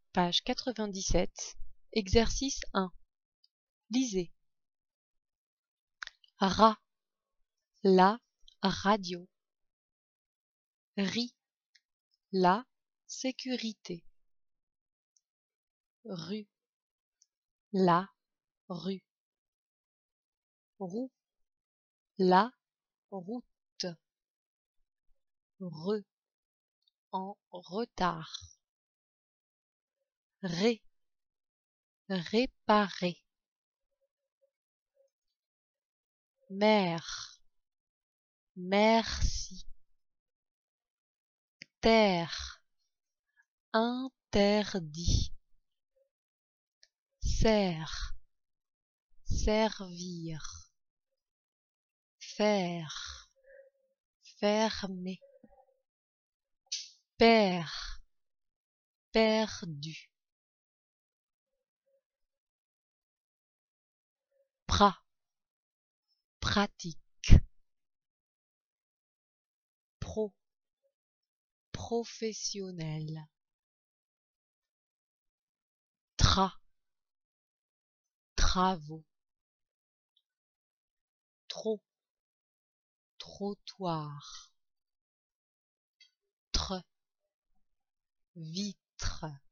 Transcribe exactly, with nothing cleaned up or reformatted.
Page quatre-vingt-dix-sept, exercice un. Lisez. Ra, la radio. Ri, la sécurité. Rue, la rue. Roue, la route. Re, en retard. Ré, réparer. Mère, merci. Terre, interdit. Serre, servir. Faire, fermer. Père, perdu. Prat, pratique. Pro, professionnel. Tra, travaux. Trop, trottoir. Tre, vitre.